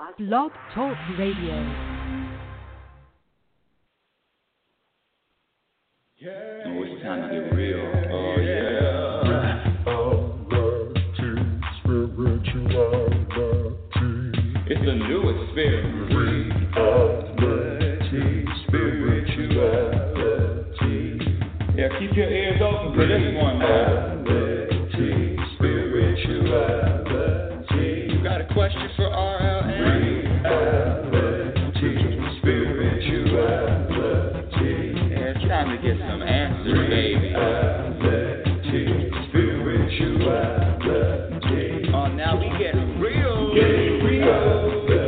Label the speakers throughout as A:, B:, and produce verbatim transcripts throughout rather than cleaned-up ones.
A: Blog Talk Radio.
B: Yeah. Oh, it's time to get real. Oh, yeah. It's a new experience. Reality, spirituality. Yeah, keep your ears open for this one now. Reality, spirituality. You got a question for R L N? Reality, spirituality. Yeah, it's time to get some answers, baby. Reality, spirituality. Oh, now we get real. Get real.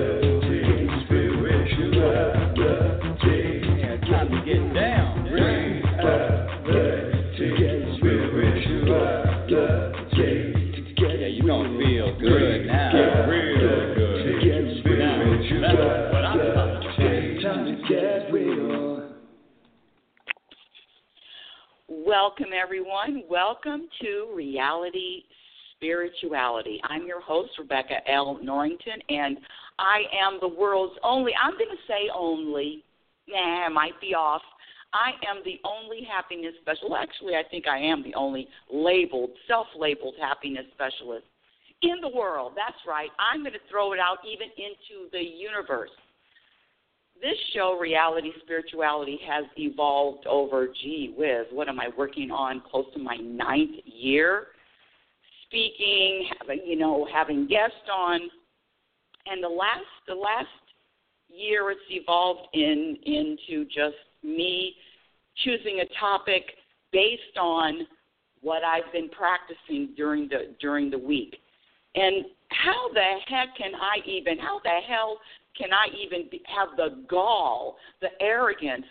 C: Welcome, everyone. Welcome to Reality Spirituality. I'm your host, Rebecca L. Norrington, and I am the world's only, I'm going to say only, nah, I might be off. I am the only happiness specialist. Actually, I think I am the only labeled, self-labeled happiness specialist in the world. That's right. I'm going to throw it out even into the universe. This show, Reality Spirituality, has evolved over, gee whiz, what am I working on, close to my ninth year, speaking, having, you know, having guests on, and the last the last year it's evolved in into just me choosing a topic based on what I've been practicing during the during the week. And how the heck can I even, how the hell can I even be, have the gall, the arrogance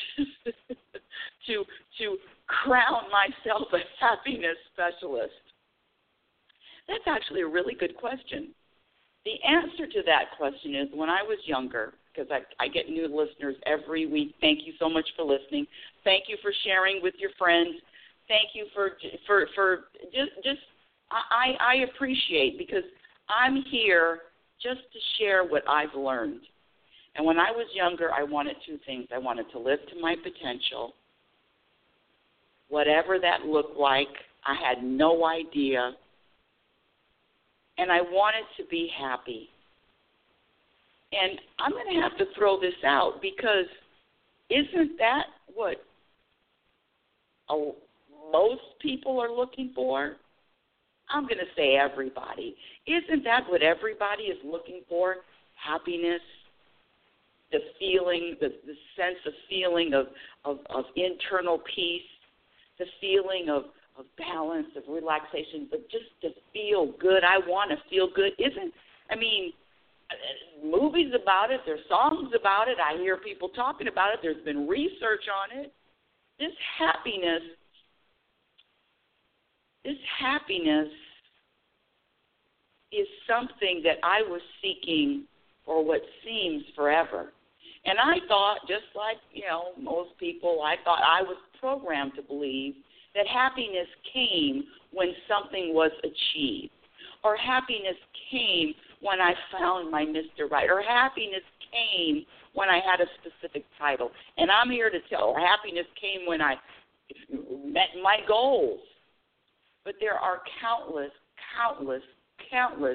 C: to to crown myself a happiness specialist? That's actually a really good question. The answer to that question is when I was younger, because I, I get new listeners every week. Thank you so much for listening. Thank you for sharing with your friends. Thank you for for for just just I, I appreciate, because I'm here just to share what I've learned. And when I was younger, I wanted two things. I wanted to live to my potential, whatever that looked like. I had no idea. And I wanted to be happy. And I'm going to have to throw this out, because isn't that what oh, most people are looking for? I'm going to say everybody. Isn't that what everybody is looking for? Happiness, the feeling, the, the sense of feeling of, of, of internal peace, the feeling of, of balance, of relaxation, but just to feel good. I want to feel good. Isn't, I mean, movies about it, there's songs about it, I hear people talking about it, there's been research on it. This happiness This happiness is something that I was seeking for what seems forever. And I thought, just like, you know, most people, I thought I was programmed to believe that happiness came when something was achieved, or happiness came when I found my Mister Right, or happiness came when I had a specific title. And I'm here to tell, happiness came when I met my goals. But there are countless, countless, countless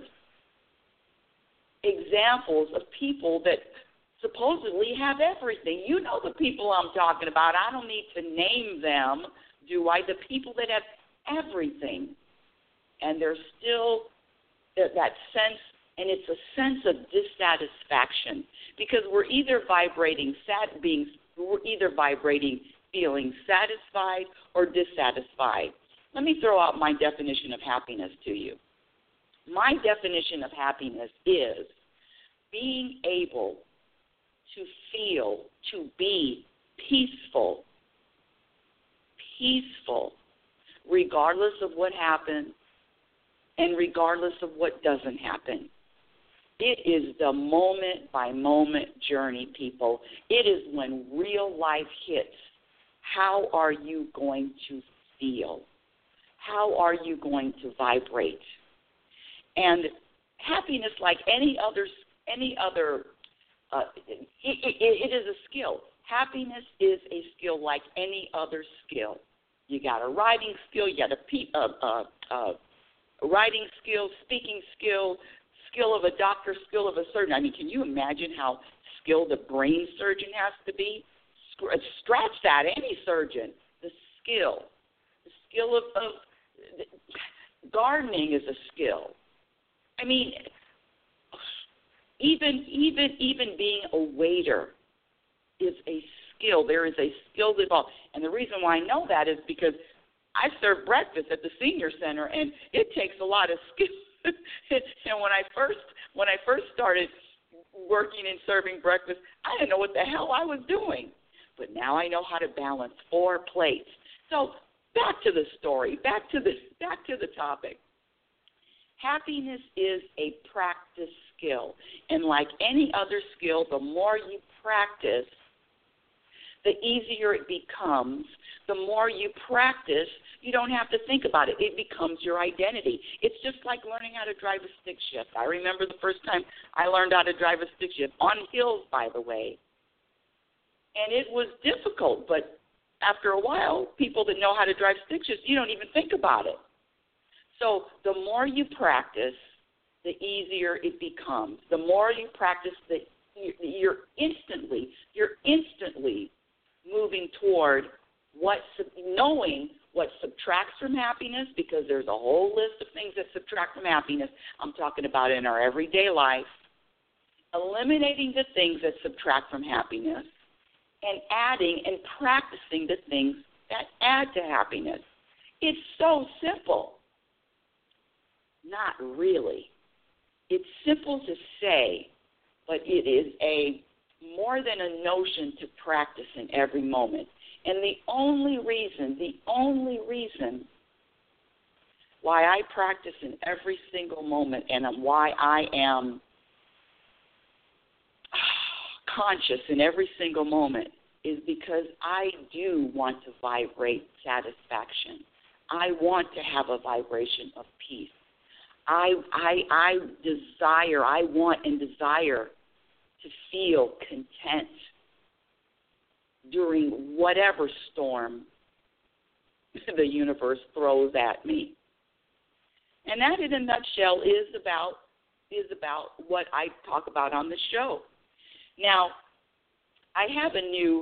C: examples of people that supposedly have everything. You know the people I'm talking about. I don't need to name them, do I? The people that have everything. And there's still that sense, and it's a sense of dissatisfaction, because we're either vibrating, sad, being, we're either vibrating, feeling satisfied or dissatisfied. Let me throw out my definition of happiness to you. My definition of happiness is being able to feel, to be peaceful, peaceful, regardless of what happens and regardless of what doesn't happen. It is the moment-by-moment journey, people. It is when real life hits. How are you going to feel? How are you going to vibrate? And happiness, like any other any other, uh, it, it, it is a skill. Happiness is a skill like any other skill. You got a writing skill, you got a pe- uh, uh, uh, writing skill, speaking skill, skill of a doctor, skill of a surgeon. I mean, can you imagine how skilled a brain surgeon has to be? Scratch that, any surgeon. The skill. The skill of, of gardening is a skill. I mean, even even even being a waiter is a skill. There is a skill involved. And the reason why I know that is because I serve breakfast at the senior center, and it takes a lot of skill. And when I first when I first started working and serving breakfast, I didn't know what the hell I was doing. But now I know how to balance four plates. So back to the story, back to the back to the topic. Happiness is a practice skill. And like any other skill, the more you practice, the easier it becomes. The more you practice, you don't have to think about it. It becomes your identity. It's just like learning how to drive a stick shift. I remember the first time I learned how to drive a stick shift, on hills, by the way. And it was difficult, but after a while, people that know how to drive stick shifts, you don't even think about it. So the more you practice, the easier it becomes. The more you practice, the you're instantly, you're instantly moving toward what, knowing what subtracts from happiness, because there's a whole list of things that subtract from happiness. I'm talking about in our everyday life. Eliminating the things that subtract from happiness and adding and practicing the things that add to happiness. It's so simple. Not really. It's simple to say, but it is a more than a notion to practice in every moment. And the only reason, the only reason why I practice in every single moment and why I am conscious in every single moment is because I do want to vibrate satisfaction. I want to have a vibration of peace. I, I, I desire, I want and desire to feel content during whatever storm the universe throws at me. And that, in a nutshell, is about is about what I talk about on the show. Now, I have a new,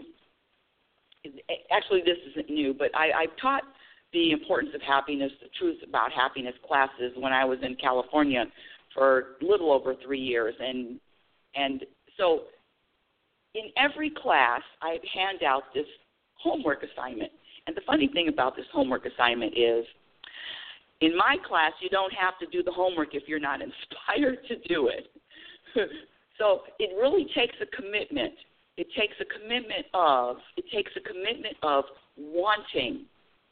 C: actually this isn't new, but I, I've taught the importance of happiness, the truth about happiness classes when I was in California for a little over three years. And and so in every class, I hand out this homework assignment. And the funny thing about this homework assignment is, in my class, you don't have to do the homework if you're not inspired to do it. So it really takes a commitment. It takes a commitment of, it takes a commitment of wanting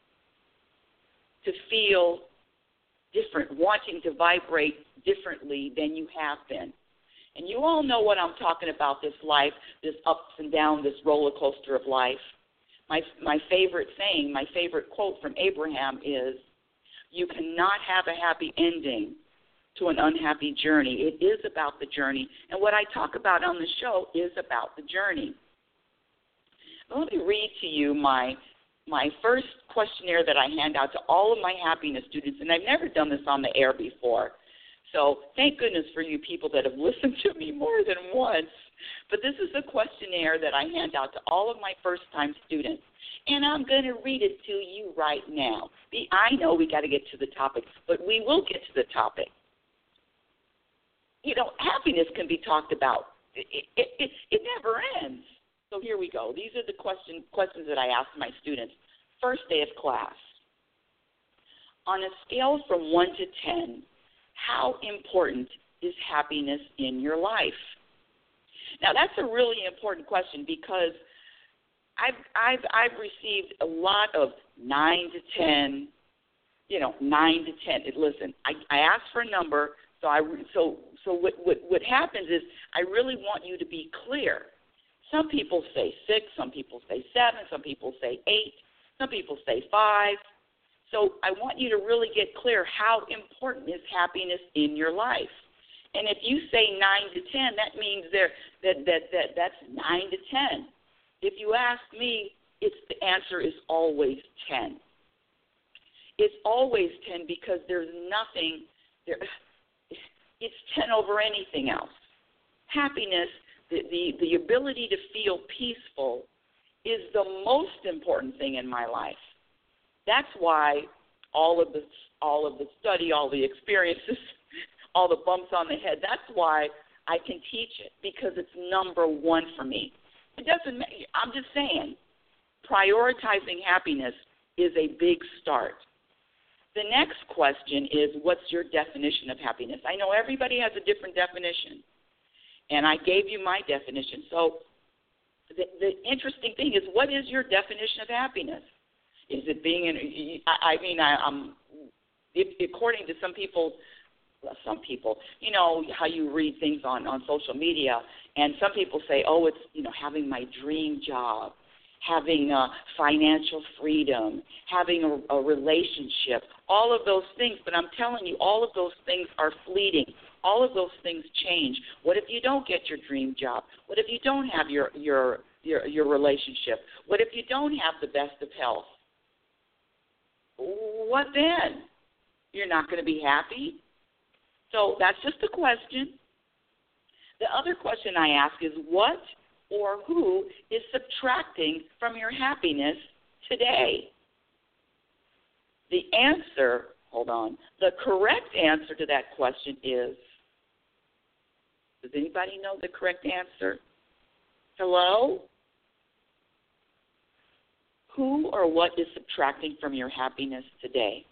C: to feel different, wanting to vibrate differently than you have been. And you all know what I'm talking about, this life, this ups and downs, this roller coaster of life. My my favorite saying, my favorite quote from Abraham is, you cannot have a happy ending to an unhappy journey. It is about the journey. And what I talk about on the show is about the journey. Let me read to you my my first questionnaire that I hand out to all of my happiness students, and I've never done this on the air before. So thank goodness for you people that have listened to me more than once. But this is a questionnaire that I hand out to all of my first-time students, and I'm going to read it to you right now. I know we got to get to the topic, but we will get to the topic. You know, happiness can be talked about. It, it, it, it never ends. So here we go. These are the question, questions that I ask my students. First day of class. On a scale from one to ten, how important is happiness in your life? Now, that's a really important question because I've, I've, I've received a lot of nine to ten, you know, nine to ten. Listen, I, I asked for a number, so I so so what, what what happens is I really want you to be clear. Some people say six, some people say seven, some people say eight, some people say five. So I want you to really get clear how important is happiness in your life. And if you say nine to ten, that means there that, that, that that's nine to ten. If you ask me, it's the answer is always ten. It's always ten because there's nothing there. It's ten over anything else. Happiness, the, the, the ability to feel peaceful, is the most important thing in my life. That's why all of the all of the study, all the experiences, all the bumps on the head, that's why I can teach it, because it's number one for me. It doesn't matter. I'm just saying, prioritizing happiness is a big start. The next question is, what's your definition of happiness? I know everybody has a different definition, and I gave you my definition. So the, the interesting thing is, what is your definition of happiness? Is it being in, I, I mean, I, I'm, if, according to some people, well, some people, you know, how you read things on, on social media, and some people say, oh, it's, you know, having my dream job, having uh, financial freedom, having a, a relationship, all of those things. But I'm telling you, all of those things are fleeting. All of those things change. What if you don't get your dream job? What if you don't have your, your, your, your relationship? What if you don't have the best of health? What then? You're not going to be happy? So that's just a question. The other question I ask is, what or who is subtracting from your happiness today? The answer, hold on, the correct answer to that question is, does anybody know the correct answer? Hello? Who or what is subtracting from your happiness today?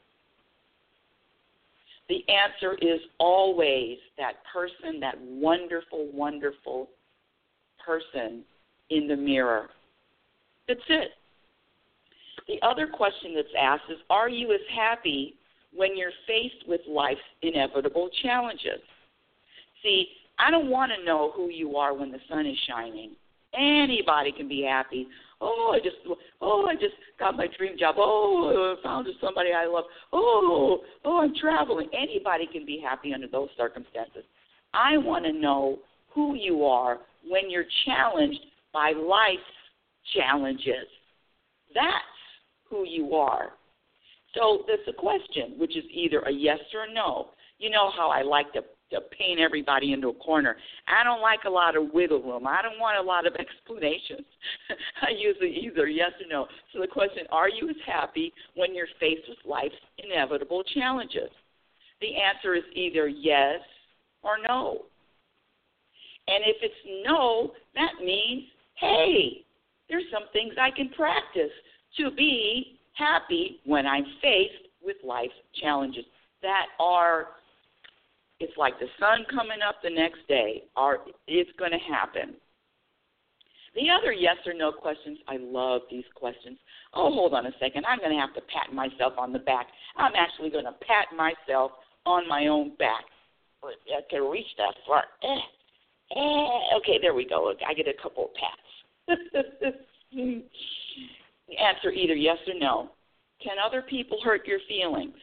C: The answer is always that person, that wonderful, wonderful person in the mirror. That's it. The other question that's asked is, are you as happy when you're faced with life's inevitable challenges? See, I don't want to know who you are when the sun is shining. Anybody can be happy. Oh, I just, oh, I just got my dream job. Oh, I found somebody I love. Oh, oh, I'm traveling. Anybody can be happy under those circumstances. I want to know who you are when you're challenged by life's challenges. That's who you are. So that's a question, which is either a yes or a no. You know how I like to to paint everybody into a corner. I don't like a lot of wiggle room. I don't want a lot of explanations. I usually either yes or no. So the question, are you as happy when you're faced with life's inevitable challenges? The answer is either yes or no. And if it's no, that means, hey, there's some things I can practice to be happy when I'm faced with life's challenges that are, it's like the sun coming up the next day, or it's going to happen. The other yes or no questions, I love these questions. Oh, hold on a second. I'm going to have to pat myself on the back. I'm actually going to pat myself on my own back. I can reach that far. Eh, eh. Okay, there we go. I get a couple of pats. Answer either yes or no. Can other people hurt your feelings?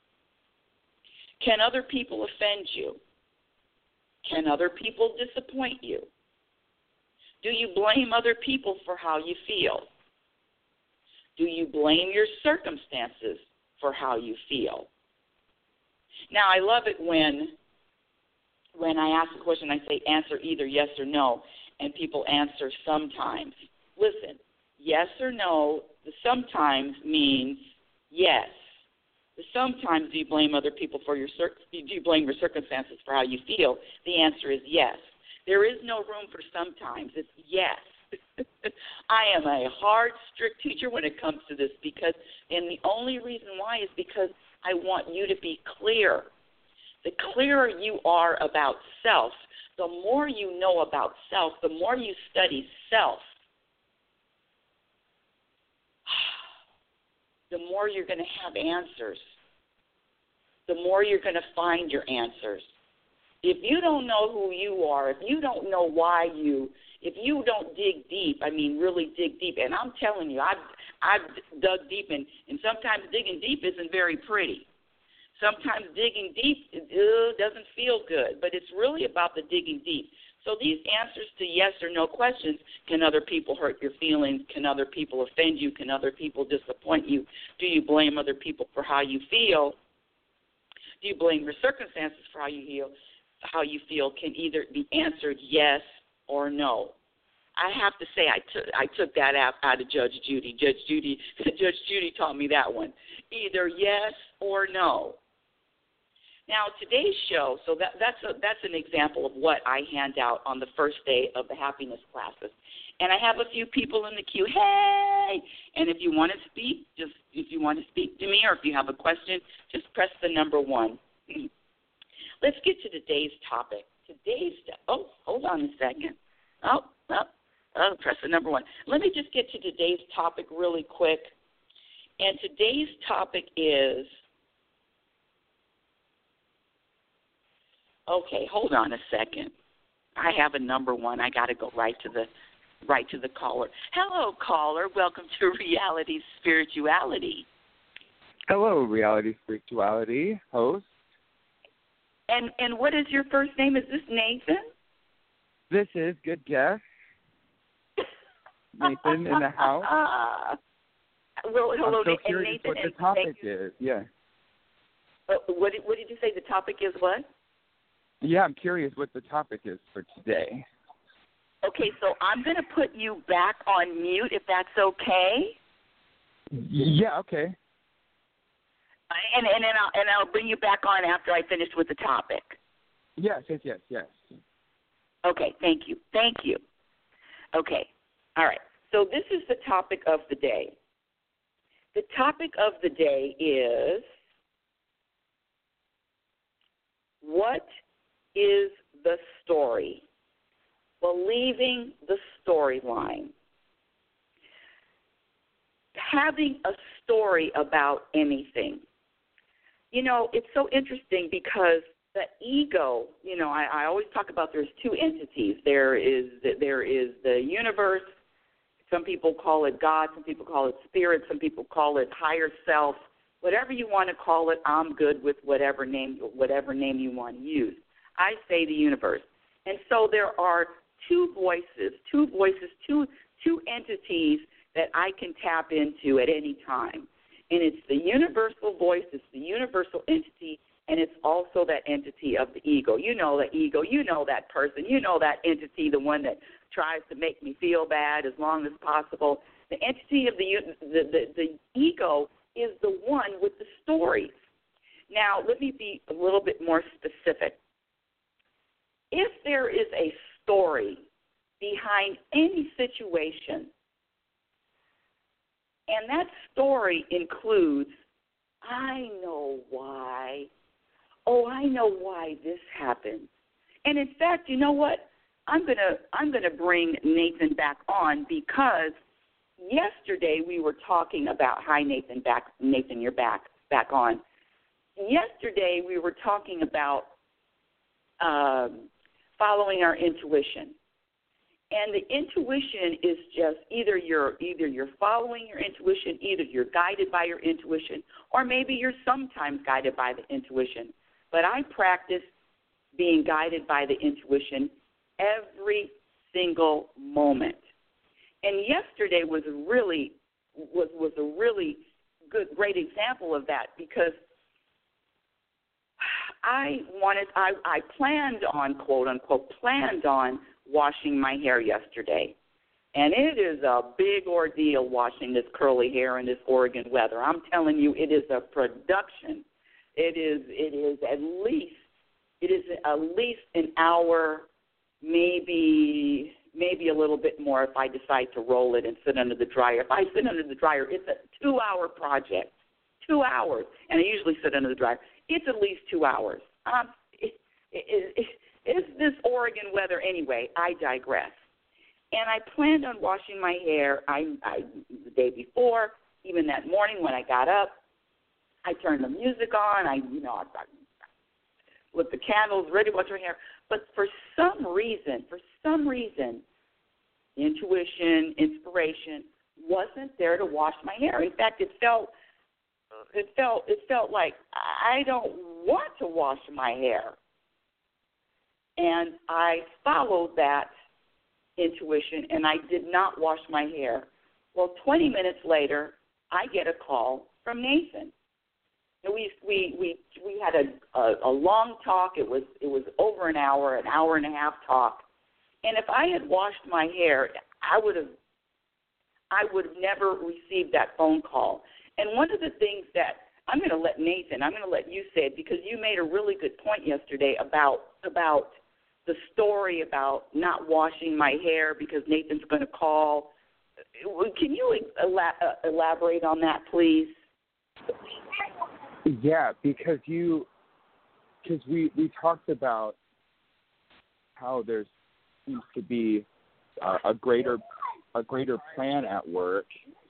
C: Can other people offend you? Can other people disappoint you? Do you blame other people for how you feel? Do you blame your circumstances for how you feel? Now, I love it when when I ask a question, I say answer either yes or no, and people answer sometimes. Listen, yes or no, the sometimes means yes. The sometimes do you blame other people for your cir- do you blame your circumstances for how you feel? The answer is yes. There is no room for sometimes. It's yes. I am a hard, strict teacher when it comes to this because, and the only reason why is because I want you to be clear. The clearer you are about self, the more you know about self, the more you study self, the more you're going to have answers, the more you're going to find your answers. If you don't know who you are, if you don't know why you, if you don't dig deep, I mean really dig deep, and I'm telling you, I've, I've dug deep, and, and sometimes digging deep isn't very pretty. Sometimes digging deep uh, doesn't feel good, but it's really about the digging deep. So these answers to yes or no questions, can other people hurt your feelings? Can other people offend you? Can other people disappoint you? Do you blame other people for how you feel? Do you blame your circumstances for how you feel? How you feel can either be answered yes or no. I have to say I took I took that out, out of Judge Judy. Judge Judy Judge Judy taught me that one. Either yes or no. Now today's show, so that, that's a, that's an example of what I hand out on the first day of the happiness classes. And I have a few people in the queue. Hey! And if you want to speak, just if you want to speak to me, or if you have a question, just press the number one. Let's get to today's topic. Today's oh, hold on a second. Oh, oh, oh, press the number one. Let me just get to today's topic really quick. And today's topic is. Okay, hold on a second. I have a number one. I got to go right to the right to the caller. Hello, caller. Welcome to Reality Spirituality.
D: Hello, Reality Spirituality host.
C: And and what is your first name? Is this Nathan?
D: This is good guess. Nathan in the house.
C: Uh, well, hello,
D: I'm so
C: and
D: curious
C: Nathan.
D: what the topic is. Yeah.
C: Uh, what did, what did you say? The topic is what?
D: Yeah, I'm curious what the topic is for today.
C: Okay, so I'm going to put you back on mute if that's okay.
D: Yeah, okay.
C: And and then I'll and I'll bring you back on after I finish with the topic.
D: Yes, yes, yes, yes.
C: Okay, thank you, thank you. Okay, all right. So this is the topic of the day. The topic of the day is what is the story? Believing the storyline. Having a story about anything. You know, it's so interesting because the ego, you know, I, I always talk about there's two entities. There is there is the universe. Some people call it God. Some people call it spirit. Some people call it higher self. Whatever you want to call it, I'm good with whatever name whatever name you want to use. I say the universe. And so there are two voices, two voices, two two entities that I can tap into at any time. And it's the universal voice, it's the universal entity, and it's also that entity of the ego. You know the ego, you know that person, you know that entity, the one that tries to make me feel bad as long as possible. The entity of the the, the, the ego is the one with the stories. Now, let me be a little bit more specific. If there is a story behind any situation, and that story includes, I know why. Oh, I know why this happened. And in fact, you know what? I'm gonna I'm gonna bring Nathan back on because yesterday we were talking about hi Nathan back Nathan, you're back back on. Yesterday we were talking about um, following our intuition. And the intuition is just either you're either you're following your intuition, either you're guided by your intuition, or maybe you're sometimes guided by the intuition. But I practice being guided by the intuition every single moment. And yesterday was really was was a really good great example of that because I wanted I, I planned on quote unquote planned on washing my hair yesterday. And it is a big ordeal washing this curly hair in this Oregon weather. I'm telling you, it is a production. It is it is at least it is at least an hour, maybe maybe a little bit more if I decide to roll it and sit under the dryer. If I sit under the dryer, it's a two-hour project. Two hours. And I usually sit under the dryer. It's at least two hours. Um, it, it, it, it's this Oregon weather anyway. I digress. And I planned on washing my hair I, I, the day before, even that morning when I got up. I turned the music on. I, you know, I, I lit the candles, ready to wash my hair. But for some reason, for some reason, intuition, inspiration wasn't there to wash my hair. In fact, it felt it felt it felt like I don't want to wash my hair. And I followed that intuition, and I did not wash my hair. Well, twenty minutes later, I get a call from Nathan. And we we we we had a, a a long talk. It was it was over an hour, an hour and a half talk. And if I had washed my hair, I would have I would have never received that phone call. And one of the things that I'm going to let Nathan, I'm going to let you say it, because you made a really good point yesterday about about the story about not washing my hair because Nathan's going to call. Can you elaborate on that, please?
D: Yeah, because you, because we, we talked about how there seems to be uh, a greater a greater plan at work,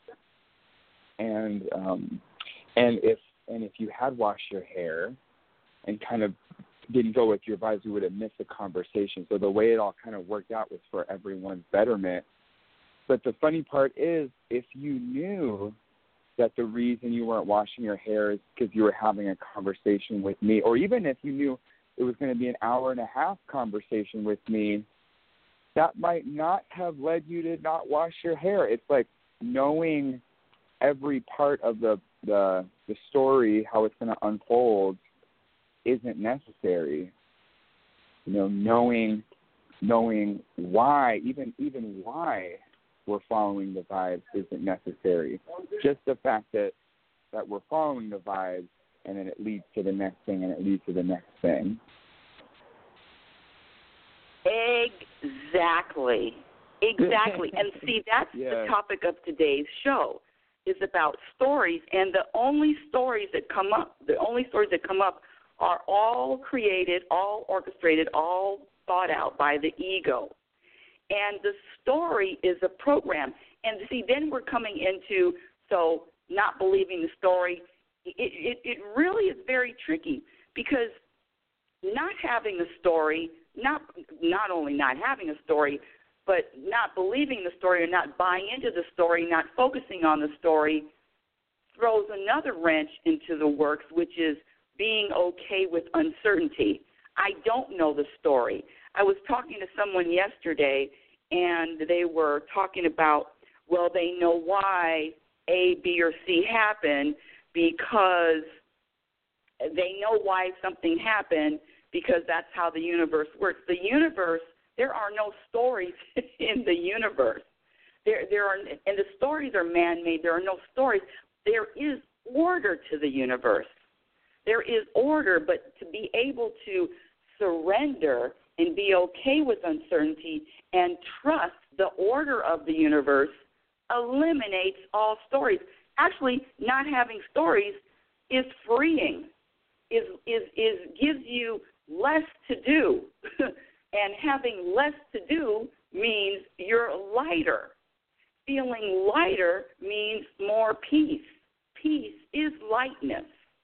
D: and um, and if and if you had washed your hair and kind of didn't go with your advice, we would have missed the conversation. So the way it all kind of worked out was for everyone's betterment. But the funny part is, if you knew that the reason you weren't washing your hair is because you were having a conversation with me, or even if you knew it was going to be an hour and a half conversation with me, that might not have led you to not wash your hair. It's like knowing every part of the the, the story, how it's going to unfold, isn't necessary. You know, knowing knowing why, even even why we're following the vibes isn't necessary. Just the fact that, that we're following the vibes, and then it leads to the next thing, and it leads to the next thing.
C: Exactly. Exactly. And see, that's
D: yeah.
C: the topic of today's show, is about stories, and the only stories that come up, the only stories that come up are all created, all orchestrated, all thought out by the ego. And the story is a program. And see, then we're coming into, so not believing the story, it, it, it really is very tricky, because not having a story, not not only not having a story, but not believing the story or not buying into the story, not focusing on the story, throws another wrench into the works, which is being okay with uncertainty. I don't know the story. I was talking to someone yesterday, and they were talking about, well, they know why A, B, or C happened because they know why something happened, because that's how the universe works. The universe, there are no stories in the universe. There, there are, and the stories are man-made. There are no stories. There is order to the universe. There is order, but to be able to surrender and be okay with uncertainty and trust the order of the universe eliminates all stories. Actually, not having stories is freeing, is is is gives you less to do. And having less to do means you're lighter. Feeling lighter means more peace. Peace is lightness.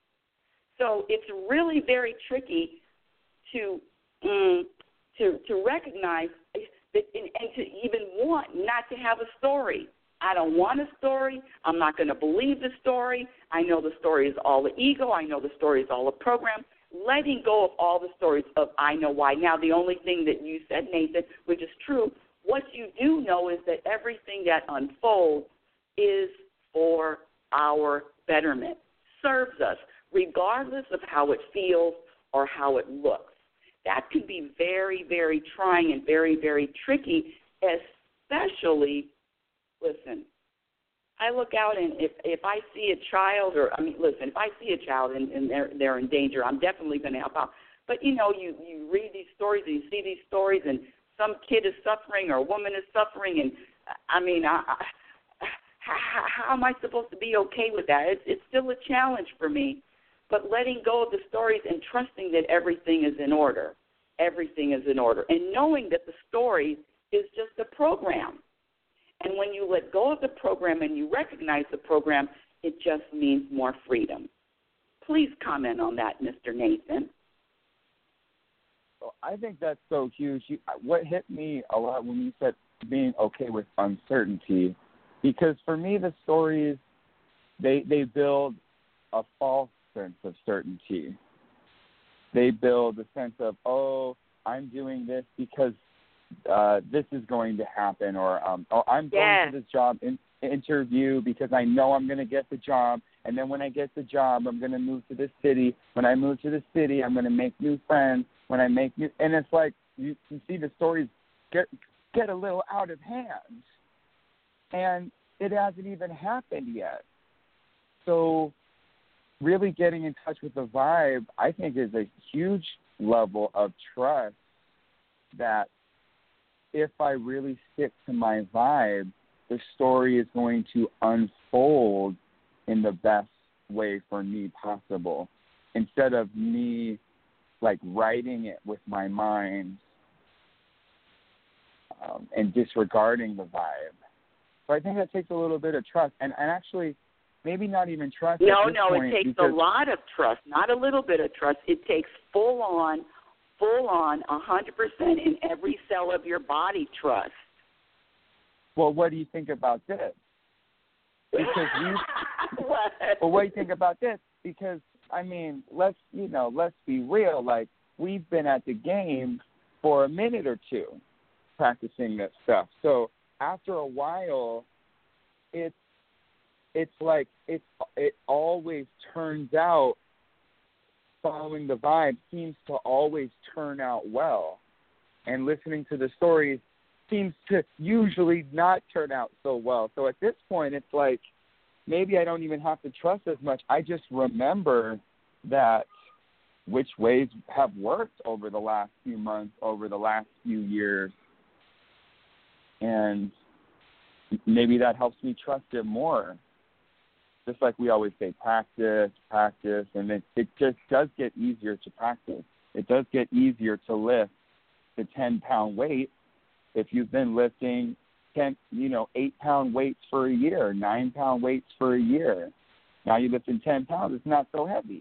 C: So it's really very tricky to um, to to recognize that, and, and to even want not to have a story. I don't want a story. I'm not going to believe the story. I know the story is all the ego. I know the story is all a program. Letting go of all the stories of I know why. Now, the only thing that you said, Nathan, which is true, what you do know is that everything that unfolds is for our betterment, serves us, regardless of how it feels or how it looks. That can be very, very trying and very, very tricky, especially, listen, I look out and if, if I see a child or, I mean, listen, if I see a child and, and they're, they're in danger, I'm definitely going to help out. But, you know, you, you read these stories and you see these stories and some kid is suffering or a woman is suffering and, I mean, I, I, how, how am I supposed to be okay with that? It's, it's still a challenge for me. But letting go of the stories and trusting that everything is in order. Everything is in order. And knowing that the story is just a program. And when you let go of the program and you recognize the program, it just means more freedom. Please comment on that, Mister Nathan.
D: Well, I think that's so huge. You, what hit me a lot when you said being okay with uncertainty, because for me the stories, they they build a false sense of certainty. They build a sense of, oh, I'm doing this because uh, this is going to happen, or um, oh, I'm going
C: yeah.
D: to this job in- interview because I know I'm going to get the job, and then when I get the job, I'm going to move to this city. When I move to the city, I'm going to make new friends. When I make new, and it's like you, you see the stories get get a little out of hand, and it hasn't even happened yet. So really getting in touch with the vibe, I think, is a huge level of trust that if I really stick to my vibe, the story is going to unfold in the best way for me possible, instead of me, like, writing it with my mind um, and disregarding the vibe. So I think that takes a little bit of trust, and, and actually maybe not even trust.
C: No,
D: at this
C: no,
D: point,
C: it takes
D: because
C: a lot of trust, not a little bit of trust. It takes full on, full on, one hundred percent in every cell of your body trust.
D: Well, what do you think about this? Because you,
C: what?
D: well, what do you think about this? Because, I mean, let's, you know, let's be real. Like, we've been at the game for a minute or two practicing this stuff. So after a while, it's, it's like it, it always turns out, following the vibe seems to always turn out well. And listening to the stories seems to usually not turn out so well. So at this point, it's like maybe I don't even have to trust as much. I just remember that which ways have worked over the last few months, over the last few years. And maybe that helps me trust it more. Just like we always say, practice, practice, and it, it just does get easier to practice. It does get easier to lift the ten-pound weight if you've been lifting ten, you know, eight-pound weights for a year, nine-pound weights for a year. Now you're lifting ten pounds. It's not so heavy.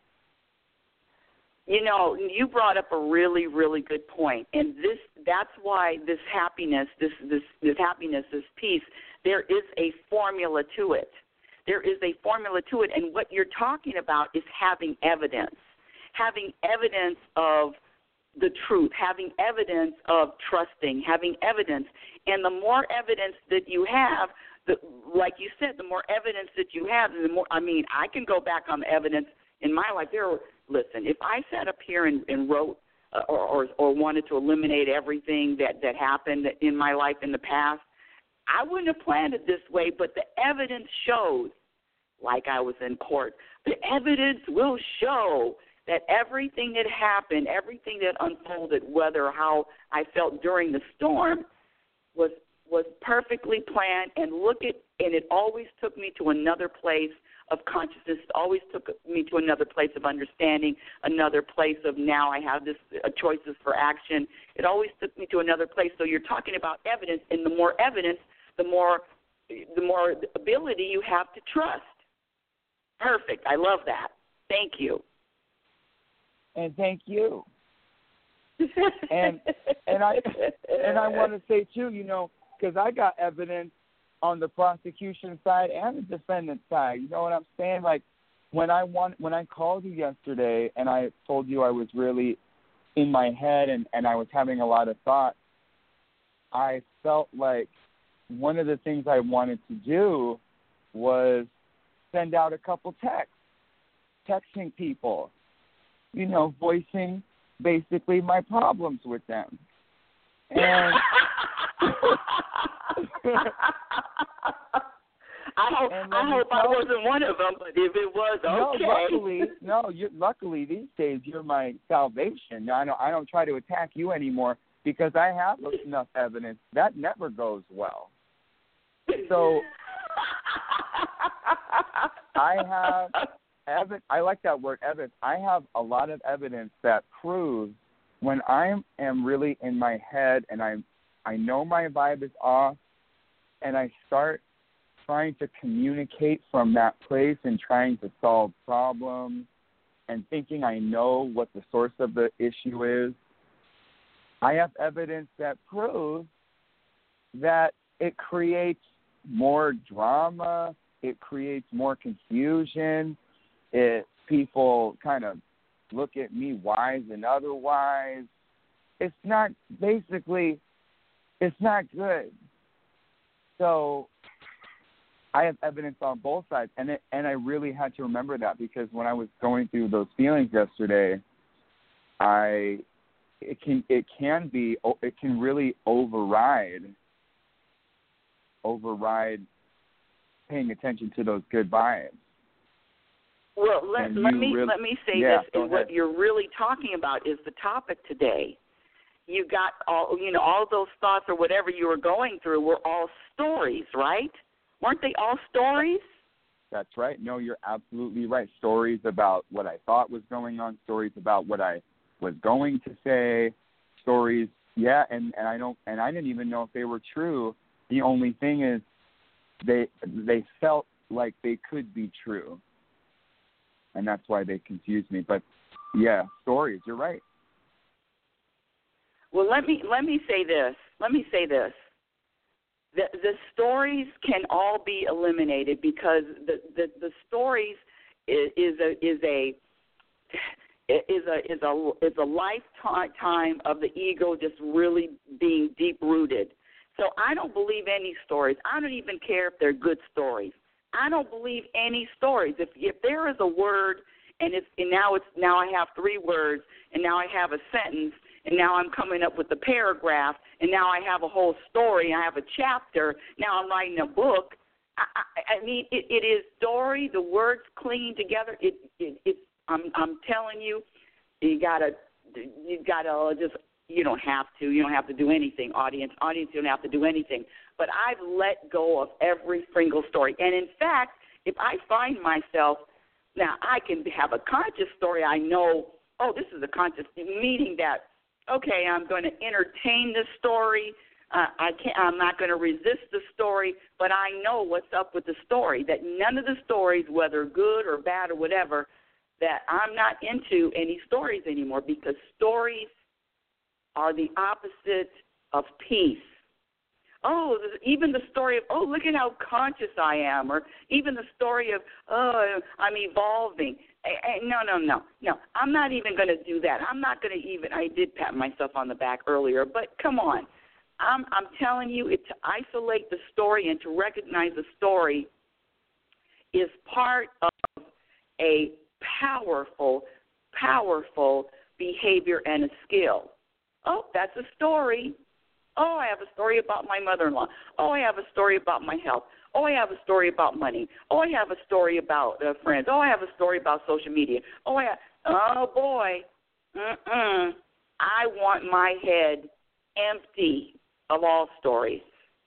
C: You know, you brought up a really, really good point, and this—that's why this happiness, this, this, this happiness, this peace, there is a formula to it. There is a formula to it, and what you're talking about is having evidence, having evidence of the truth, having evidence of trusting, having evidence. And the more evidence that you have, the, like you said, the more evidence that you have, the more, I mean, I can go back on the evidence in my life. There, were, listen, if I sat up here and, and wrote uh, or, or, or wanted to eliminate everything that, that happened in my life in the past, I wouldn't have planned it this way, but the evidence shows, like I was in court, the evidence will show that everything that happened, everything that unfolded, whether how I felt during the storm, was was perfectly planned. And look at, and it always took me to another place of consciousness. It always took me to another place of understanding, another place of now I have this uh, choices for action. It always took me to another place. So you're talking about evidence, and the more evidence, the more the more ability you have to trust. Perfect. I love that. Thank you.
D: And thank you. and and I and I want to say too, you know, because I got evidence on the prosecution side and the defendant side. You know what I'm saying? Like when I want when I called you yesterday and I told you I was really in my head and, and I was having a lot of thoughts, I felt like one of the things I wanted to do was send out a couple texts, texting people, you know, voicing basically my problems with them. And
C: I hope, I, hope I wasn't one of them, but if it was, okay.
D: No, luckily, no, you luckily these days you're my salvation. I don't, I don't try to attack you anymore because I have enough evidence. That never goes well. So I have evidence. I like that word, evidence. I have a lot of evidence that proves when I am really in my head and I, I know my vibe is off, and I start trying to communicate from that place and trying to solve problems and thinking I know what the source of the issue is, I have evidence that proves that it creates more drama, it creates more confusion, It people kind of look at me wise and otherwise. It's not basically. It's not good. So I have evidence on both sides, and it, and I really had to remember that because when I was going through those feelings yesterday, I it can it can be it can really override override paying attention to those good vibes.
C: Well, let, let me
D: really,
C: let me say
D: yeah,
C: this, and what you're really talking about is the topic today. You got all you know, all those thoughts or whatever you were going through were all stories, right? Weren't they all stories?
D: That's right. No, you're absolutely right. Stories about what I thought was going on, stories about what I was going to say, stories, yeah, and, and I don't and I didn't even know if they were true. The only thing is they they felt like they could be true. And that's why they confused me. But yeah, stories, you're right.
C: Well, let me let me say this. Let me say this. The the stories can all be eliminated because the the, the stories is, is a is a is a is a is a lifetime of the ego just really being deep rooted. So I don't believe any stories. I don't even care if they're good stories. I don't believe any stories. If if there is a word and it's and now it's now I have three words and now I have a sentence and now I'm coming up with a paragraph and now I have a whole story and I have a chapter. Now I'm writing a book. I, I, I mean, it, it is story. The words clinging together. It it it's I'm I'm telling you, you gotta you gotta just you don't have to you don't have to do anything. Audience audience you don't have to do anything. But I've let go of every single story. And, in fact, if I find myself, now I can have a conscious story. I know, oh, this is a conscious, meaning that, okay, I'm going to entertain this story. Uh, I can't, I'm not going to resist the story, but I know what's up with the story, that none of the stories, whether good or bad or whatever, that I'm not into any stories anymore because stories are the opposite of peace. Oh, even the story of, oh, look at how conscious I am, or even the story of, oh, I'm evolving. No, no, no, no. I'm not even going to do that. I'm not going to even, I did pat myself on the back earlier, but come on. I'm, I'm telling you, it, to isolate the story and to recognize the story is part of a powerful, powerful behavior and a skill. Oh, that's a story. Oh, I have a story about my mother-in-law. Oh, I have a story about my health. Oh, I have a story about money. Oh, I have a story about uh, friends. Oh, I have a story about social media. Oh, I have, oh boy, mm-mm. I want my head empty of all stories.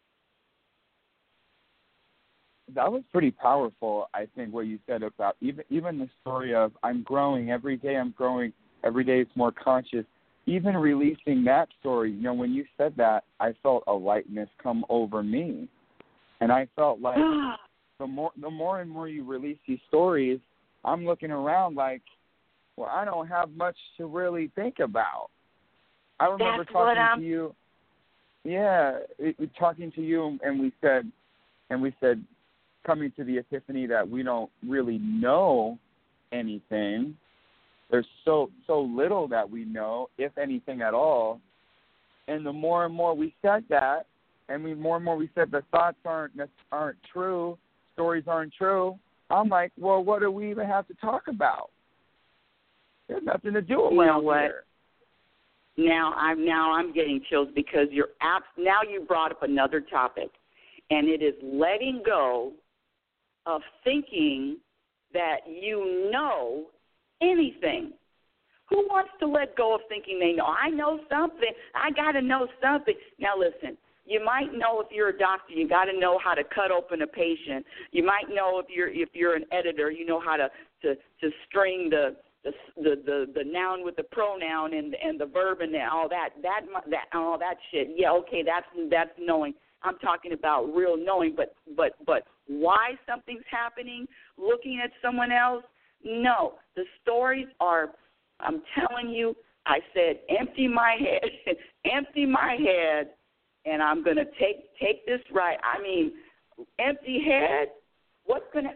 D: That was pretty powerful, I think, what you said about even even the story of I'm growing every day. I'm growing every day. It's more conscious. Even releasing that story, you know, when you said that, I felt a lightness come over me. And I felt like the more the more and more you release these stories, I'm looking around like, well, I don't have much to really think about. I remember
C: That's
D: talking to you. Yeah, it, it, talking to you, and we said, and we said, coming to the epiphany that we don't really know anything. There's so so little that we know, if anything at all. And the more and more we said that, and we more and more we said the thoughts aren't aren't true, stories aren't true, I'm like, well, what do we even have to talk about? There's nothing to do around
C: you know what?
D: here.
C: Now I'm now I'm getting chills because you're abs- now you brought up another topic, and it is letting go of thinking that you know anything. Who wants to let go of thinking they know? I know something. I got to know something. Now, listen, you might know if you're a doctor, you got to know how to cut open a patient. You might know if you're if you're an editor, you know how to, to, to string the, the the the the noun with the pronoun and and the verb and all that that that all that shit. Yeah, okay, that's that's knowing. I'm talking about real knowing, but but but why something's happening, looking at someone else. No, the stories are, I'm telling you, I said empty my head, empty my head, and I'm going to take take this right. I mean, empty head, what's going to,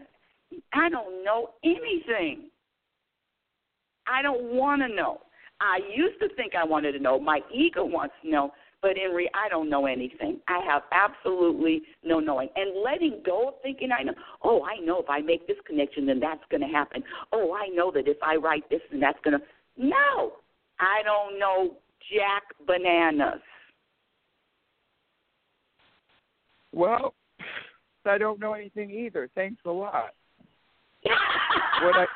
C: I don't know anything. I don't want to know. I used to think I wanted to know. My ego wants to know, but in reality, I don't know anything. I have absolutely no knowing. And letting go of thinking I know, oh, I know if I make this connection, then that's going to happen. Oh, I know that if I write this, then that's going to. No, I don't know jack bananas.
D: Well, I don't know anything either. Thanks a lot. what I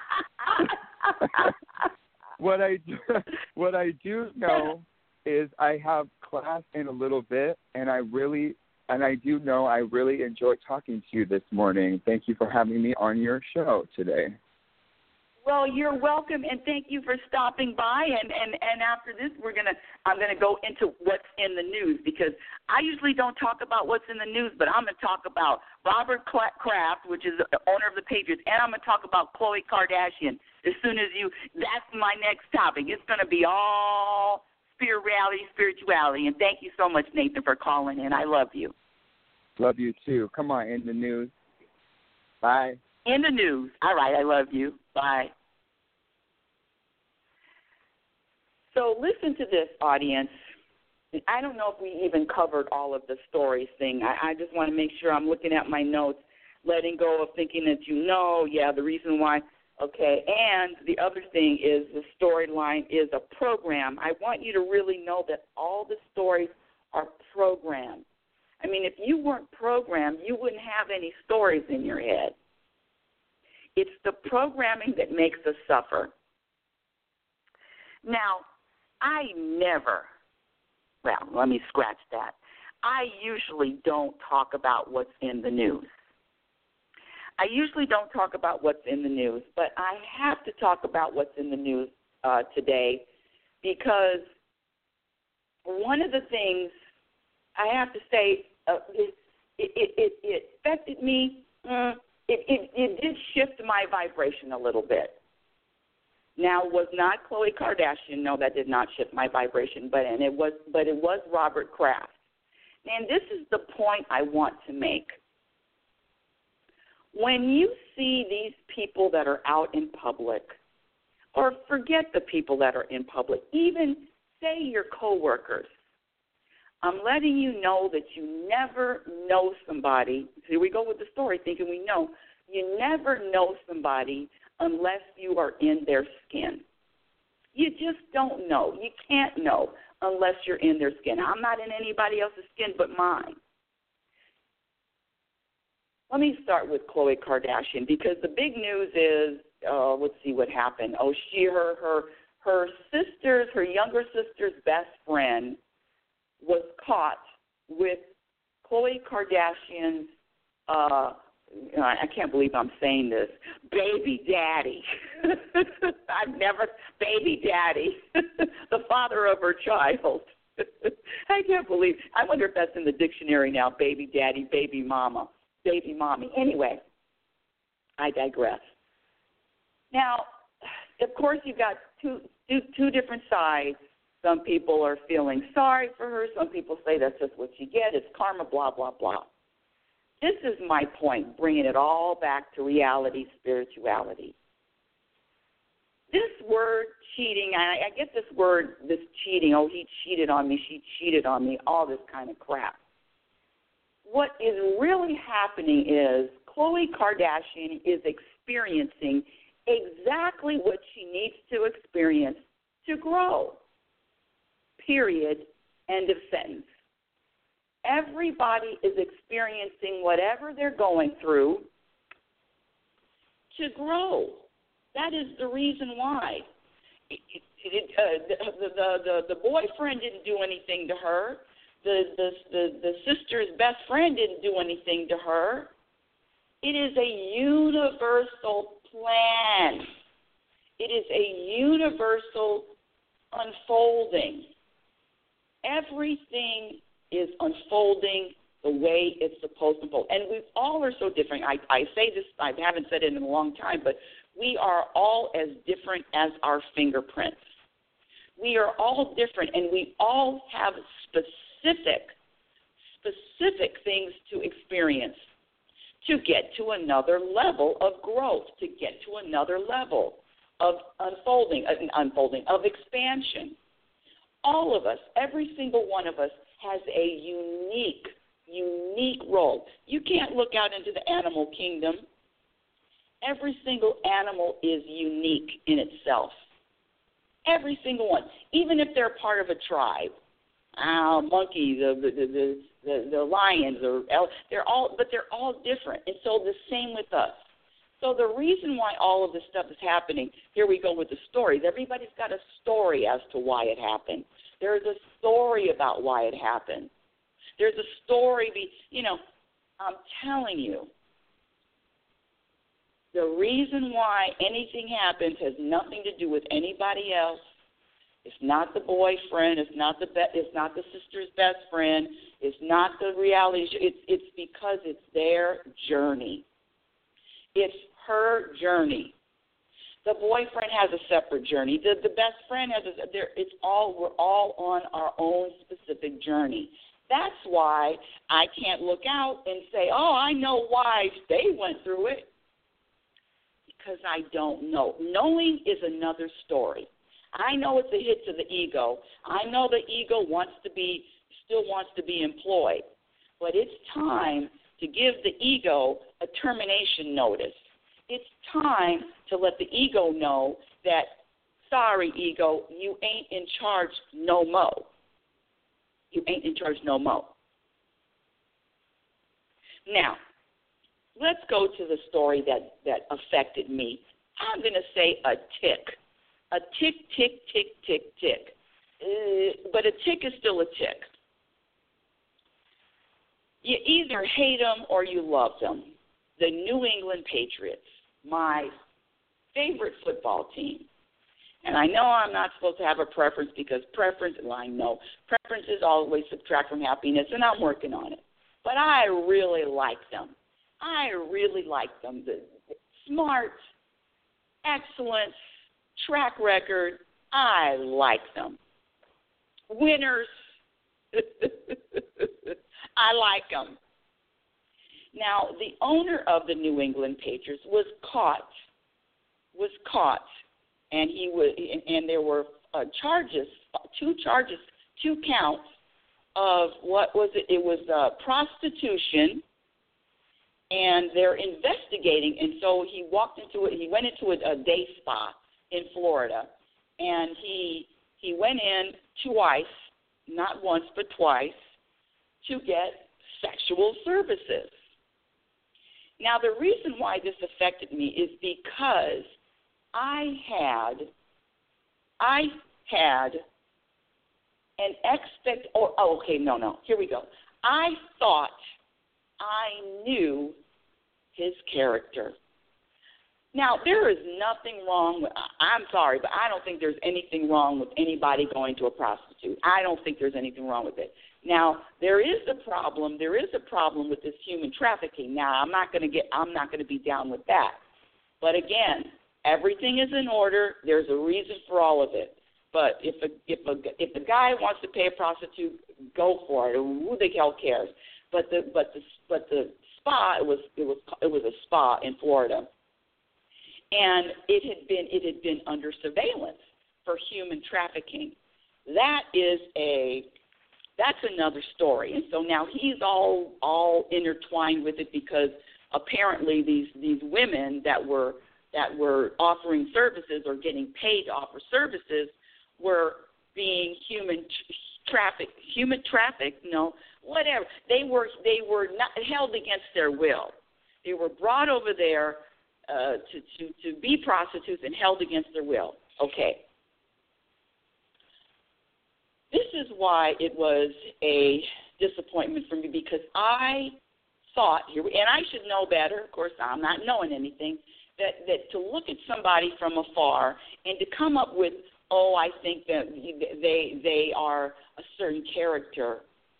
D: what I do, what I do know is I have class in a little bit, and I really and I do know I really enjoyed talking to you this morning. Thank you for having me on your show today.
C: Well, you're welcome, and thank you for stopping by. And, and, and after this, we're gonna I'm gonna go into what's in the news, because I usually don't talk about what's in the news, but I'm gonna talk about Robert Kraft, which is the owner of the Patriots, and I'm gonna talk about Khloe Kardashian. As soon as you, that's my next topic. It's gonna be all spirituality, spirituality. And thank you so much, Nathan, for calling in. I love you.
D: Love you too. Come on, in the news. Bye.
C: In the news. All right, I love you. Bye. So listen to this, audience. I don't know if we even covered all of the stories thing. I, I just want to make sure I'm looking at my notes, letting go of thinking that you know, yeah, the reason why, okay. And the other thing is the storyline is a program. I want you to really know that all the stories are programmed. I mean, if you weren't programmed, you wouldn't have any stories in your head. It's the programming that makes us suffer. Now, I never, well, let me scratch that. I usually don't talk about what's in the news. I usually don't talk about what's in the news, but I have to talk about what's in the news uh, today, because one of the things I have to say, uh, it, it, it, it affected me. Mm, it, it, it did shift my vibration a little bit. Now, it was not Khloe Kardashian. No, that did not shift my vibration, but and it was, but it was Robert Kraft. And this is the point I want to make. When you see these people that are out in public, or forget the people that are in public, even say your coworkers, I'm letting you know that you never know somebody. Here we go with the story, thinking we know. You never know somebody unless you are in their skin. You just don't know. You can't know unless you're in their skin. I'm not in anybody else's skin but mine. Let me start with Khloe Kardashian, because the big news is, uh, let's see what happened. Oh, she, her, her, her sister's, her younger sister's best friend was caught with Khloe Kardashian's, uh, I can't believe I'm saying this, baby daddy. I've never, baby daddy, the father of her child. I can't believe, I wonder if that's in the dictionary now, baby daddy, baby mama, baby mommy. Anyway, I digress. Now, of course, you've got two, two, two different sides. Some people are feeling sorry for her. Some people say that's just what you get. It's karma, blah, blah, blah. This is my point, bringing it all back to reality, spirituality. This word cheating, I, I get this word, this cheating, oh, he cheated on me, she cheated on me, all this kind of crap. What is really happening is Khloe Kardashian is experiencing exactly what she needs to experience to grow. Period. End of sentence. Everybody is experiencing whatever they're going through to grow. That is the reason why. It, it, uh, the, the, the, the boyfriend didn't do anything to her. The, the, the, the sister's best friend didn't do anything to her. It is a universal plan. It is a universal unfolding. Everything is unfolding the way it's supposed to unfold. And we all are so different. I, I say this, I haven't said it in a long time, but we are all as different as our fingerprints. We are all different, and we all have specific, specific things to experience, to get to another level of growth, to get to another level of unfolding, uh, unfolding, of expansion. All of us, every single one of us, has a unique, unique role. You can't look out into the animal kingdom. Every single animal is unique in itself. Every single one, even if they're part of a tribe. Uh, monkey, the the the the, the lions, or they're all, but they're all different. And so the same with us. So the reason why all of this stuff is happening, here we go with the stories. Everybody's got a story as to why it happened. There's a story about why it happened. There's a story, be, you know, I'm telling you, the reason why anything happens has nothing to do with anybody else. It's not the boyfriend. It's not the be- It's not the sister's best friend. It's not the reality show. It's it's because it's their journey. It's her journey. The boyfriend has a separate journey. The the best friend has a. It's all we're all on our own specific journey. That's why I can't look out and say, "Oh, I know why they went through it," because I don't know. Knowing is another story. I know it's a hit to the ego. I know the ego wants to be, still wants to be employed. But it's time to give the ego a termination notice. It's time to let the ego know that, sorry, ego, you ain't in charge no mo. You ain't in charge no mo. Now, let's go to the story that, that affected me. I'm going to say a tick. A tick, tick, tick, tick, tick. Uh, but a tick is still a tick. You either hate them or you love them. The New England Patriots, my favorite football team. And I know I'm not supposed to have a preference because preference, well, I know, preferences always subtract from happiness, and I'm working on it. But I really like them. I really like them. The, the smart, excellent, track record, I like them. Winners, I like them. Now, the owner of the New England Patriots was caught, was caught, and he was, and, and there were uh, charges, two charges, two counts of what was it? It was uh, prostitution, and they're investigating. And so he walked into it. He went into a, a day spa in Florida, and he he went in twice, not once but twice, to get sexual services. Now, the reason why this affected me is because I had I had an expect. Oh, oh, okay, no, no. Here we go. I thought I knew his character. Now, there is nothing wrong with, I'm sorry, but I don't think there's anything wrong with anybody going to a prostitute. I don't think there's anything wrong with it. Now, there is a problem, there is a problem with this human trafficking. Now, I'm not going to get, I'm not going to be down with that. But again, everything is in order. There's a reason for all of it. But if a, if a, if a guy wants to pay a prostitute, go for it. Who the hell cares? But the, but the, but the spa, it was, it was, it was a spa in Florida. And it had been it had been under surveillance for human trafficking. That is a that's another story. And so now he's all all intertwined with it because apparently these these women that were that were offering services or getting paid to offer services were being human traffic human trafficked, no, whatever. They were they were not held against their will. They were brought over there Uh, to, to, to be prostitutes and held against their will. Okay. This is why it was a disappointment for me because I thought, here, and I should know better, of course I'm not knowing anything, that, that to look at somebody from afar and to come up with, oh, I think that they they are a certain character.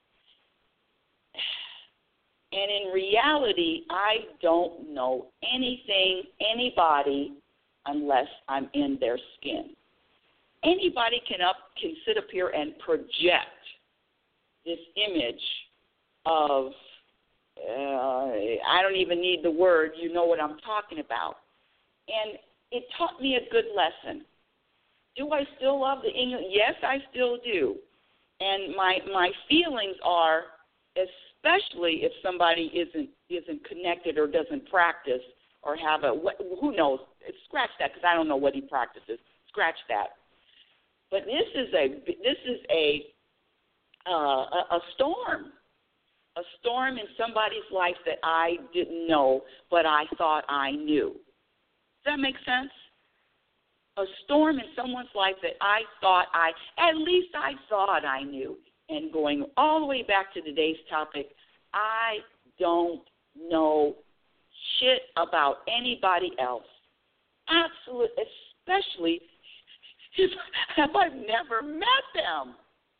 C: And in reality, I don't know anything, anybody, unless I'm in their skin. Anybody can up can sit up here and project this image of uh, I don't even need the word. You know what I'm talking about. And it taught me a good lesson. Do I still love the English? Yes, I still do. And my my feelings are, especially if somebody isn't isn't connected or doesn't practice or have a, who knows, scratch that because I don't know what he practices. Scratch that. But this is a this is a uh, a, a storm, a storm in somebody's life that I didn't know, but I thought I knew. Does that make sense? A storm in someone's life that I thought I, at least I thought I knew. And going all the way back to today's topic, I don't know shit about anybody else. Absolutely, especially if, if I've never met them.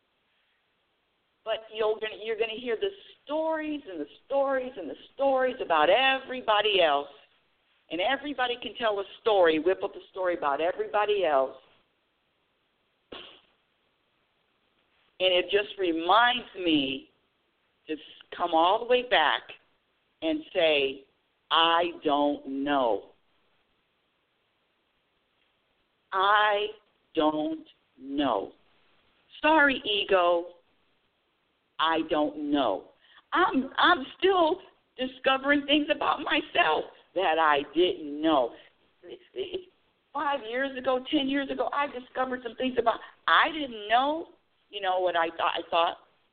C: But you're gonna, you're going to hear the stories and the stories and the stories about everybody else. And everybody can tell a story, whip up a story about everybody else. And it just reminds me to come all the way back and say, I don't know. I don't know. Sorry, ego. I don't know. I'm I'm still discovering things about myself that I didn't know. Five years ago, ten years ago, I discovered some things about I didn't know. You know what I thought? I thought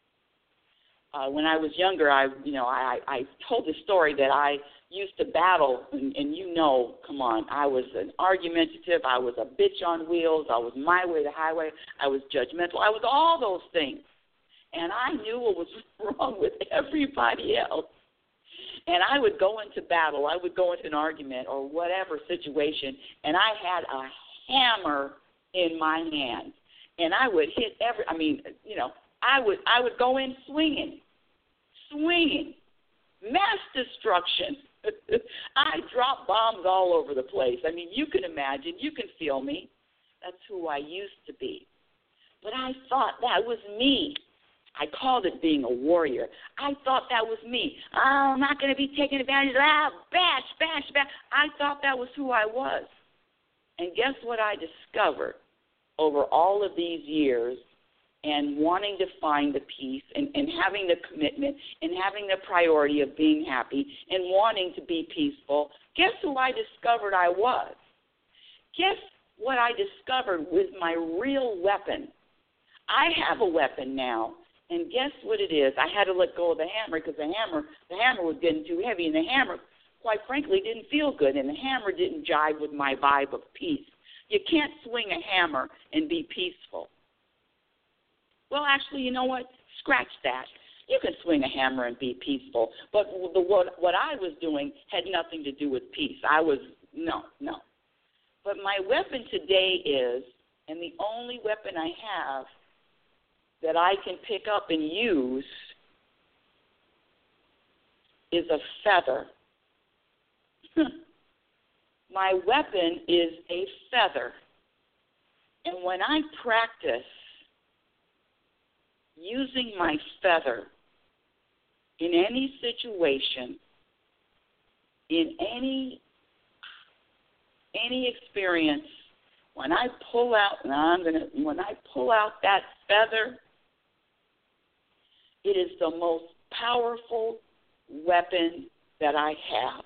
C: uh, when I was younger, I you know I I told the story that I used to battle, and, and you know, come on, I was an argumentative. I was a bitch on wheels. I was my way the highway. I was judgmental. I was all those things, and I knew what was wrong with everybody else. And I would go into battle, I would go into an argument or whatever situation, and I had a hammer in my hand. And I would hit every, I mean, you know, I would I would go in swinging, swinging, mass destruction. I dropped bombs all over the place. I mean, you can imagine, you can feel me. That's who I used to be. But I thought that was me. I called it being a warrior. I thought that was me. Oh, I'm not going to be taken advantage of. Ah, bash, bash, bash. I thought that was who I was. And guess what I discovered over all of these years and wanting to find the peace and, and having the commitment and having the priority of being happy and wanting to be peaceful, guess who I discovered I was? Guess what I discovered was my real weapon. I have a weapon now. And guess what it is? I had to let go of the hammer because the hammer, the hammer was getting too heavy, and the hammer, quite frankly, didn't feel good, and the hammer didn't jive with my vibe of peace. You can't swing a hammer and be peaceful. Well, actually, you know what? Scratch that. You can swing a hammer and be peaceful, but the, what, what I was doing had nothing to do with peace. I was, no, no. But my weapon today is, and the only weapon I have that I can pick up and use is a feather. My weapon is a feather. And when I practice using my feather in any situation, in any any experience, when I pull out, and I'm gonna, when I pull out that feather, it is the most powerful weapon that I have.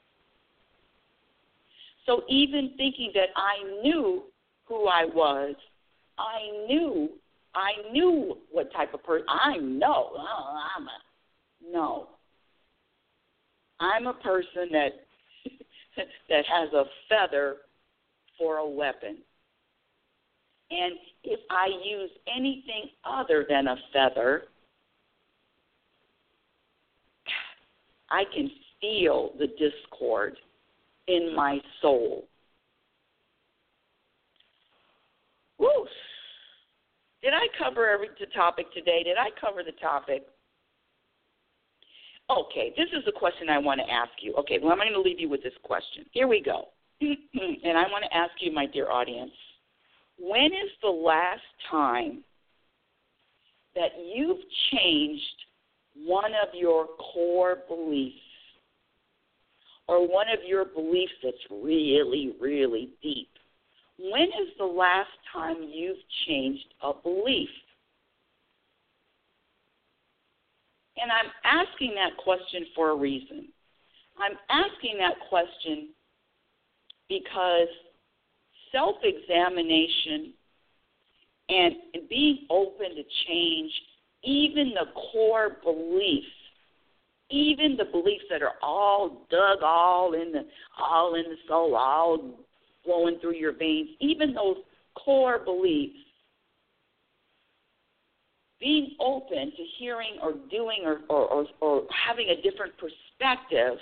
C: So even thinking that I knew who I was, I knew, I knew what type of person, I know, oh, I'm a, no. I'm a person that that has a feather for a weapon. And if I use anything other than a feather, I can feel the discord in my soul. Woo! Did I cover every the topic today? Did I cover the topic? Okay, this is the question I want to ask you. Okay, well, I'm going to leave you with this question. Here we go. And I want to ask you, my dear audience, when is the last time that you've changed one of your core beliefs, or one of your beliefs that's really, really deep, when is the last time you've changed a belief? And I'm asking that question for a reason. I'm asking that question because self-examination and being open to change, even the core beliefs, even the beliefs that are all dug all in the all in the soul, all flowing through your veins, even those core beliefs, being open to hearing or doing or, or, or, or having a different perspective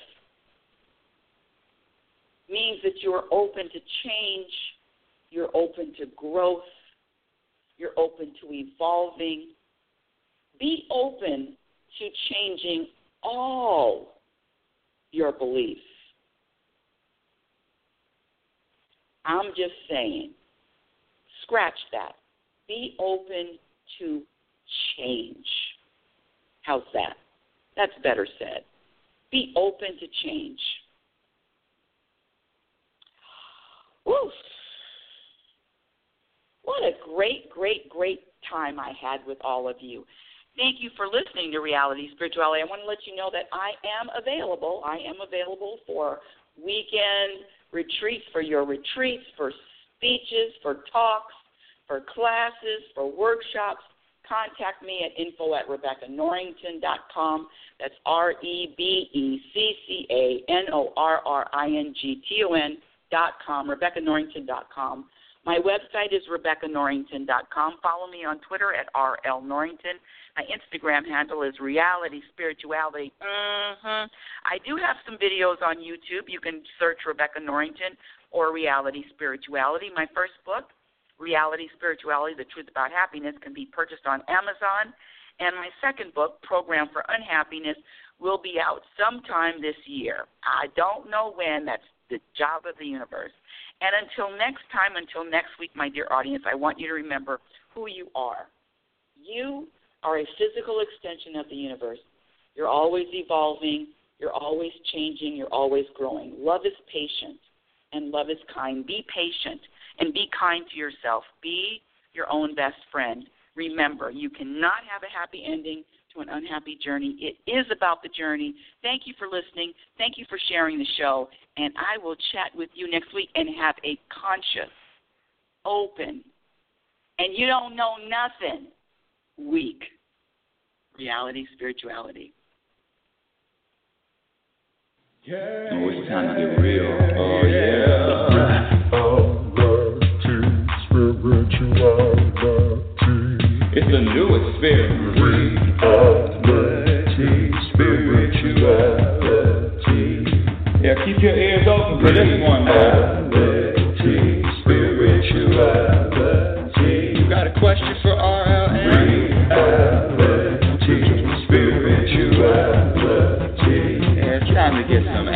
C: means that you're open to change, you're open to growth, you're open to evolving. Be open to changing all your beliefs. I'm just saying, scratch that. Be open to change. How's that? That's better said. Be open to change. Woo. What a great, great, great time I had with all of you. Thank you for listening to Reality Spirituality. I want to let you know that I am available. I am available for weekend retreats, for your retreats, for speeches, for talks, for classes, for workshops. Contact me at info at Rebecca Norrington dot com. That's R E B E C C A N O R R I N G T O N dot com, Rebecca Norrington dot com. My website is Rebecca Norrington dot com. Follow me on Twitter at R L Norrington. My Instagram handle is Reality Spirituality. Mm-hmm. I do have some videos on YouTube. You can search Rebecca Norrington or Reality Spirituality. My first book, Reality Spirituality, The Truth About Happiness, can be purchased on Amazon. And my second book, Program for Unhappiness, will be out sometime this year. I don't know when. That's the job of the universe. And until next time, until next week, my dear audience, I want you to remember who you are. You are a physical extension of the universe. You're always evolving. You're always changing. You're always growing. Love is patient, and love is kind. Be patient, and be kind to yourself. Be your own best friend. Remember, you cannot have a happy ending to an unhappy journey. It is about the journey. Thank you for listening. Thank you for sharing the show. And I will chat with you next week and have a conscious, open, and you don't know nothing week. Reality Spirituality.
B: Yeah. Oh, it's time to get real. Oh, yeah. It's the new experience. Reality Spirituality. Yeah, keep your ears open for this one now. Reality Spirituality. You got a question for R L N? Reality Spirituality. Yeah, it's time to get some